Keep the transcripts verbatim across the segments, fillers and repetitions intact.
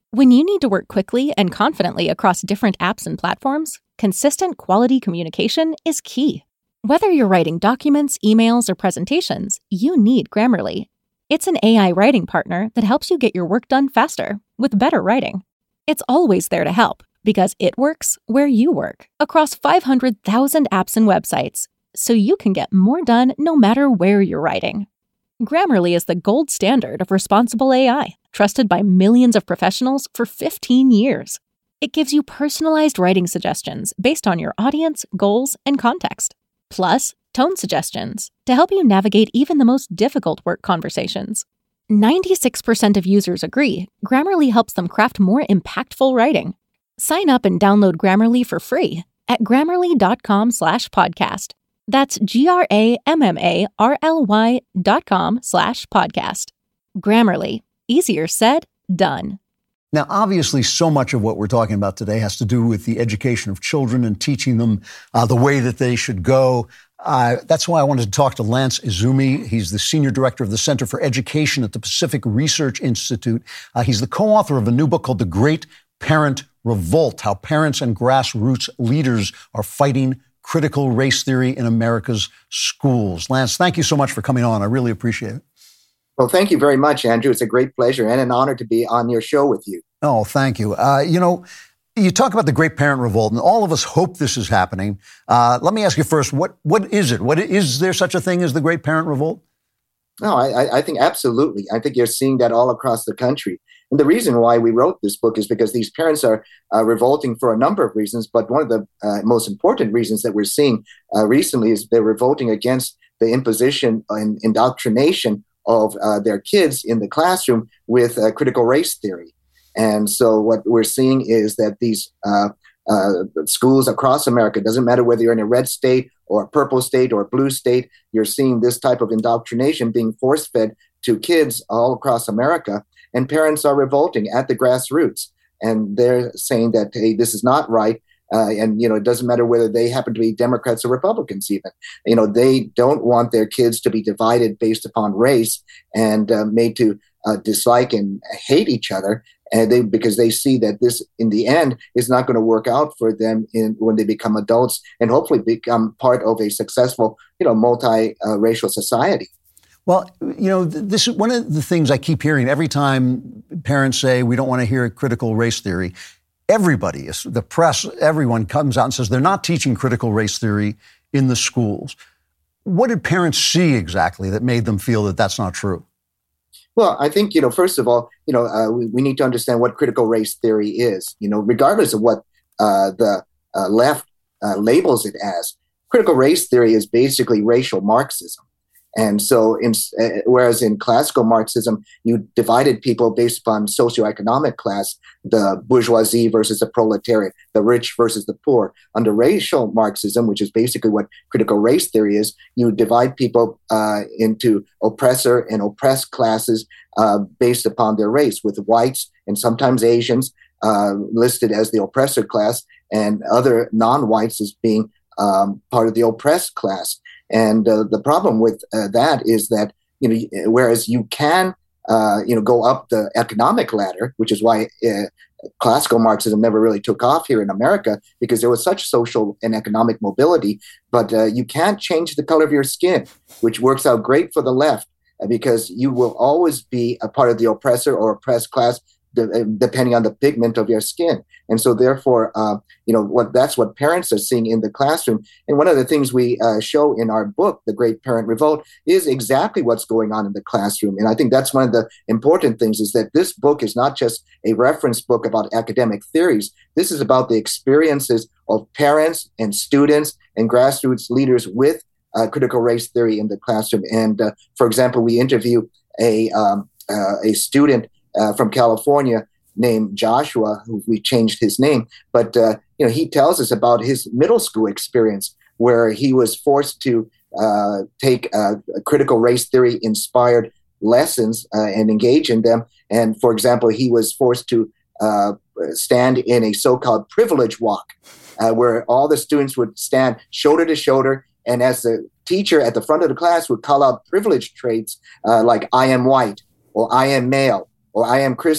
When you need to work quickly and confidently across different apps and platforms, consistent quality communication is key. Whether you're writing documents, emails, or presentations, you need Grammarly. It's an A I writing partner that helps you get your work done faster with better writing. It's always there to help because it works where you work across five hundred thousand apps and websites, so you can get more done no matter where you're writing. Grammarly is the gold standard of responsible A I, trusted by millions of professionals for fifteen years. It gives you personalized writing suggestions based on your audience, goals, and context. Plus, tone suggestions to help you navigate even the most difficult work conversations. ninety-six percent of users agree Grammarly helps them craft more impactful writing. Sign up and download Grammarly for free at grammarly.com slash podcast. That's G-R-A-M-M-A-R-L-Y dot com slash podcast. Grammarly. Easier said, done. Now, obviously, so much of what we're talking about today has to do with the education of children and teaching them uh, the way that they should go. Uh, that's why I wanted to talk to Lance Izumi. He's the Senior Director of the Center for Education at the Pacific Research Institute. Uh, he's the co-author of a new book called The Great Parent Revolt: How Parents and Grassroots Leaders Are Fighting Critical Race Theory in America's Schools. Lance, thank you so much for coming on. I really appreciate it. Well, thank you very much, Andrew. It's a great pleasure and an honor to be on your show with you. Oh, thank you. Uh, you know, you talk about the Great Parent Revolt, and all of us hope this is happening. Uh, let me ask you first, what what is it? What is there such a thing as the Great Parent Revolt? No, I, I think absolutely. I think you're seeing that all across the country. And the reason why we wrote this book is because these parents are uh, revolting for a number of reasons. But one of the uh, most important reasons that we're seeing uh, recently is they're revolting against the imposition and indoctrination of uh, their kids in the classroom with uh, critical race theory. And so what we're seeing is that these uh, uh, schools across America, doesn't matter whether you're in a red state or a purple state or a blue state, you're seeing this type of indoctrination being force-fed to kids all across America. And parents are revolting at the grassroots. And they're saying that, hey, this is not right. Uh, and, you know, it doesn't matter whether they happen to be Democrats or Republicans even. You know, they don't want their kids to be divided based upon race and uh, made to uh, dislike and hate each other. And they, because they see that this, in the end, is not going to work out for them in when they become adults and hopefully become part of a successful, you know, multi-racial uh, society. Well, you know, this is one of the things I keep hearing every time parents say we don't want to hear critical race theory. Everybody, the press, everyone comes out and says they're not teaching critical race theory in the schools. What did parents see exactly that made them feel that that's not true? Well, I think, you know, first of all, you know, uh, we, we need to understand what critical race theory is. You know, regardless of what uh, the uh, left uh, labels it as, critical race theory is basically racial Marxism. And so, in, uh, whereas in classical Marxism, you divided people based upon socioeconomic class, the bourgeoisie versus the proletariat, the rich versus the poor. Under racial Marxism, which is basically what critical race theory is, you divide people uh, into oppressor and oppressed classes uh, based upon their race, with whites and sometimes Asians uh, listed as the oppressor class and other non-whites as being um, part of the oppressed class. And uh, the problem with uh, that is that, you know, whereas you can, uh, you know, go up the economic ladder, which is why uh, classical Marxism never really took off here in America, because there was such social and economic mobility. But uh, you can't change the color of your skin, which works out great for the left, uh, because you will always be a part of the oppressor or oppressed class, de- depending on the pigment of your skin. And so therefore, uh, you know, what that's what parents are seeing in the classroom. And one of the things we uh, show in our book, The Great Parent Revolt, is exactly what's going on in the classroom. And I think that's one of the important things, is that this book is not just a reference book about academic theories. This is about the experiences of parents and students and grassroots leaders with uh, critical race theory in the classroom. And uh, for example, we interview a, um, uh, a student uh, from California named Joshua, who we changed his name, but uh, you know, he tells us about his middle school experience where he was forced to uh, take uh, critical race theory inspired lessons uh, and engage in them. And for example, he was forced to uh, stand in a so-called privilege walk, uh, where all the students would stand shoulder to shoulder, and as the teacher at the front of the class would call out privilege traits uh, like "I am white," or "I am male," or "I am Christian,"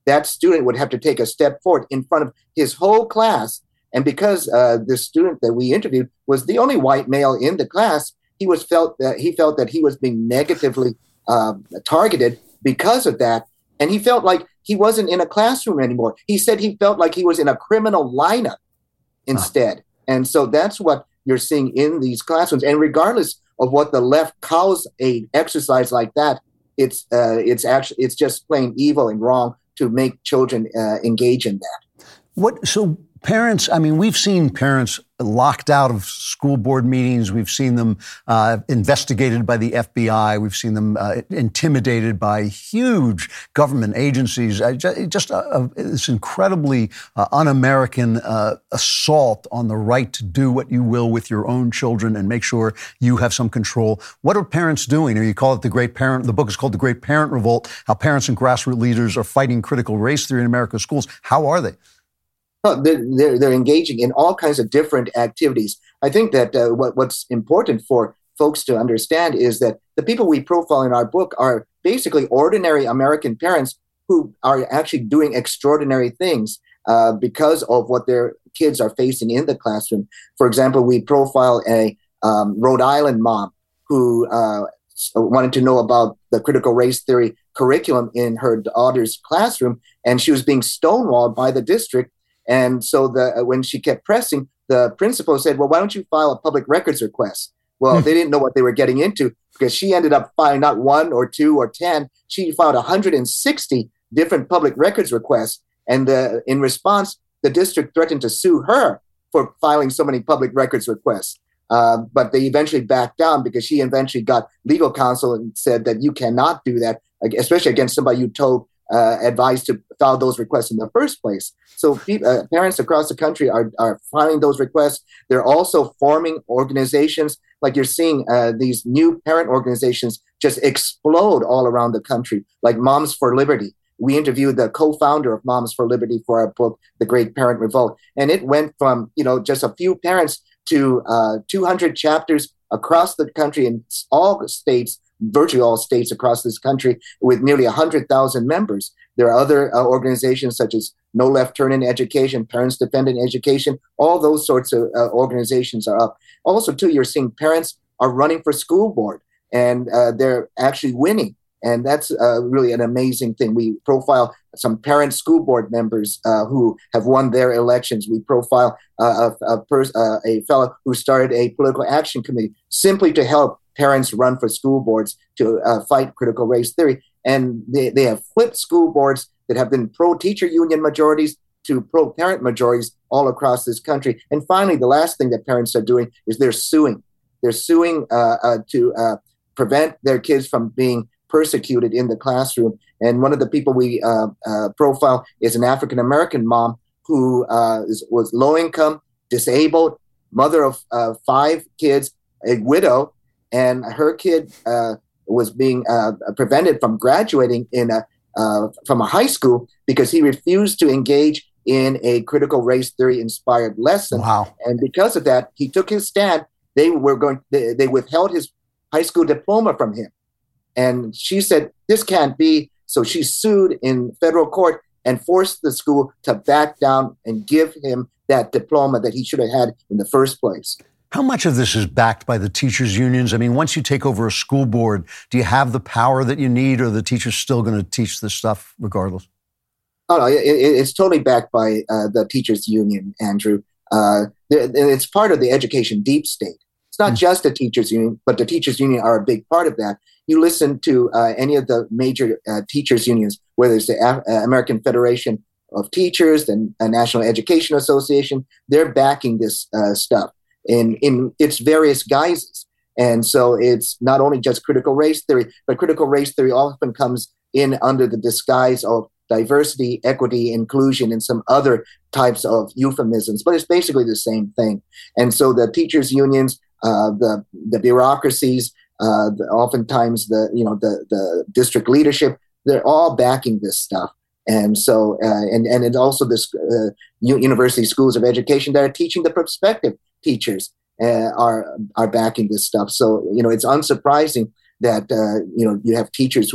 that student would have to take a step forward in front of his whole class. And because uh, the student that we interviewed was the only white male in the class, he was felt that he felt that he was being negatively uh, targeted because of that. And he felt like he wasn't in a classroom anymore. He said he felt like he was in a criminal lineup instead. Huh. And so that's what you're seeing in these classrooms. And regardless of what the left calls a exercise like that, it's uh, it's actually it's just plain evil and wrong to make children uh, engage in that. What so parents? I mean, we've seen parents locked out of school board meetings. We've seen them uh, investigated by the F B I. We've seen them uh, intimidated by huge government agencies. I just, just a, a, this incredibly uh, un-American uh, assault on the right to do what you will with your own children and make sure you have some control. What are parents doing? Or you call it the Great Parent. The book is called The Great Parent Revolt: How Parents and Grassroots Leaders Are Fighting Critical Race Theory in America's Schools. How are they? They're, they're, they're engaging in all kinds of different activities. I think that uh, what, what's important for folks to understand is that the people we profile in our book are basically ordinary American parents who are actually doing extraordinary things uh, because of what their kids are facing in the classroom. For example, we profile a um, Rhode Island mom who uh, wanted to know about the critical race theory curriculum in her daughter's classroom, and she was being stonewalled by the district. And so the when she kept pressing, the principal said, well, why don't you file a public records request? Well, they didn't know what they were getting into because she ended up filing not one or two or ten. She filed one hundred sixty different public records requests. And uh, in response, the district threatened to sue her for filing so many public records requests. Uh, but they eventually backed down because she eventually got legal counsel and said that you cannot do that, especially against somebody you told uh, advised to file those requests in the first place. So uh, parents across the country are, are filing those requests. They're also forming organizations. Like you're seeing uh, these new parent organizations just explode all around the country, like Moms for Liberty. We interviewed the co-founder of Moms for Liberty for our book, The Great Parent Revolt. And it went from, you know, just a few parents to uh, two hundred chapters across the country in all states, virtually all states across this country, with nearly one hundred thousand members. There are other uh, organizations such as No Left Turn in Education, Parents Defending Education. All those sorts of uh, organizations are up. Also, too, you're seeing parents are running for school board, and uh, they're actually winning. And that's uh, really an amazing thing. We profile some parent school board members uh, who have won their elections. We profile uh, a, a, pers- uh, a fellow who started a political action committee simply to help parents run for school boards to uh, fight critical race theory. And they, they have flipped school boards that have been pro-teacher union majorities to pro-parent majorities all across this country. And finally, the last thing that parents are doing is they're suing. They're suing uh, uh, to uh, prevent their kids from being persecuted in the classroom. And one of the people we uh, uh, profile is an African-American mom who uh, is, was low-income, disabled, mother of uh, five kids, a widow, and her kid uh, was being uh, prevented from graduating in a, uh, from a high school because he refused to engage in a critical race theory inspired lesson. Wow. And because of that, he took his stand. They were going, they, they withheld his high school diploma from him. And she said, this can't be. So she sued in federal court and forced the school to back down and give him that diploma that he should have had in the first place. How much of this is backed by the teachers' unions? I mean, once you take over a school board, do you have the power that you need, or are the teachers still going to teach this stuff regardless? Oh, no, it, it's totally backed by uh, the teachers' union, Andrew. Uh, it's part of the education deep state. It's not mm-hmm. just the teachers' union, but the teachers' union are a big part of that. You listen to uh, any of the major uh, teachers' unions, whether it's the A- American Federation of Teachers, the uh, National Education Association, they're backing this uh, stuff in, in its various guises. And so it's not only just critical race theory, but critical race theory often comes in under the disguise of diversity, equity, inclusion, and some other types of euphemisms, but it's basically the same thing. And so the teachers' unions, uh, the the bureaucracies, uh, the, oftentimes the you know the the district leadership, they're all backing this stuff. And so uh, and and it also this uh, university schools of education that are teaching the prospective teachers uh, are are backing this stuff. So you know it's unsurprising that uh, you know you have teachers who are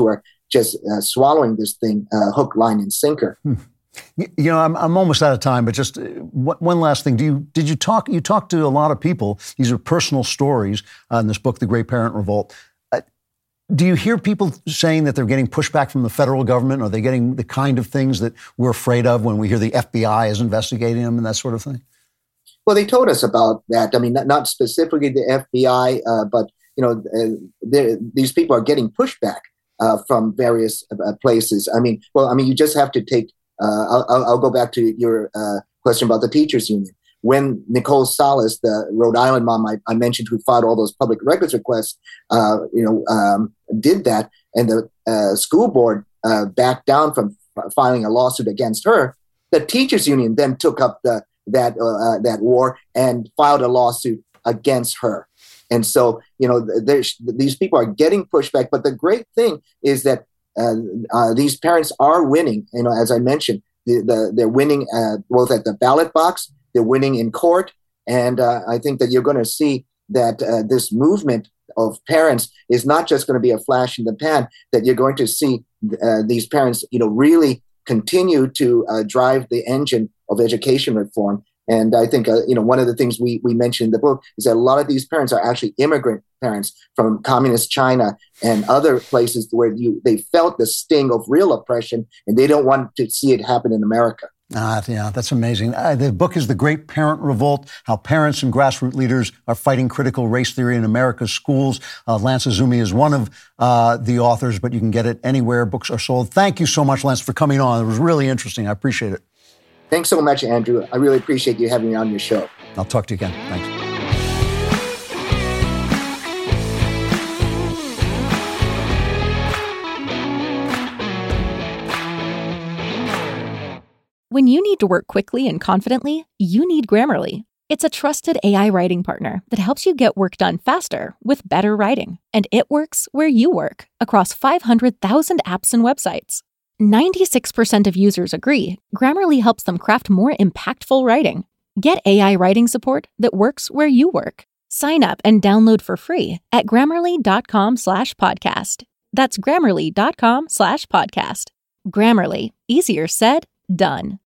just uh, swallowing this thing uh, hook, line, and sinker. Hmm. You know, I'm I'm almost out of time, but just one last thing. Do you did you talk? You talked to a lot of people. These are personal stories uh, in this book, The Great Parent Revolt. Uh, do you hear people saying that they're getting pushback from the federal government? Are they getting the kind of things that we're afraid of when we hear the F B I is investigating them and that sort of thing? Well, they told us about that. I mean, not, not specifically the F B I, uh, but you know, uh, these people are getting pushback uh, from various uh, places. I mean, well, I mean, you just have to take. Uh, I'll, I'll go back to your uh, question about the teachers union. When Nicole Salas, the Rhode Island mom I, I mentioned who filed all those public records requests, uh, you know, um, did that, and the uh, school board uh, backed down from f- filing a lawsuit against her, the teachers union then took up the that uh, that war and filed a lawsuit against her. And so, you know, these people are getting pushback. But the great thing is that Uh, uh, these parents are winning. You know, as I mentioned, the, the, they're winning uh, both at the ballot box, they're winning in court, and uh, I think that you're going to see that uh, this movement of parents is not just going to be a flash in the pan. That you're going to see uh, these parents, you know, really continue to uh, drive the engine of education reform. And I think, uh, you know, one of the things we, we mentioned in the book is that a lot of these parents are actually immigrant parents from communist China and other places where you they felt the sting of real oppression, and they don't want to see it happen in America. Ah, yeah, that's amazing. Uh, the book is The Great Parent Revolt, How Parents and Grassroots Leaders Are Fighting Critical Race Theory in America's Schools. Uh, Lance Izumi is one of uh, the authors, but you can get it anywhere books are sold. Thank you so much, Lance, for coming on. It was really interesting. I appreciate it. Thanks so much, Andrew. I really appreciate you having me on your show. I'll talk to you again. Thanks. When you need to work quickly and confidently, you need Grammarly. It's a trusted A I writing partner that helps you get work done faster with better writing. And it works where you work, across five hundred thousand apps and websites. ninety-six percent of users agree Grammarly helps them craft more impactful writing. Get A I writing support that works where you work. Sign up and download for free at grammarly.com slash podcast. That's grammarly.com slash podcast. Grammarly. Easier said, done.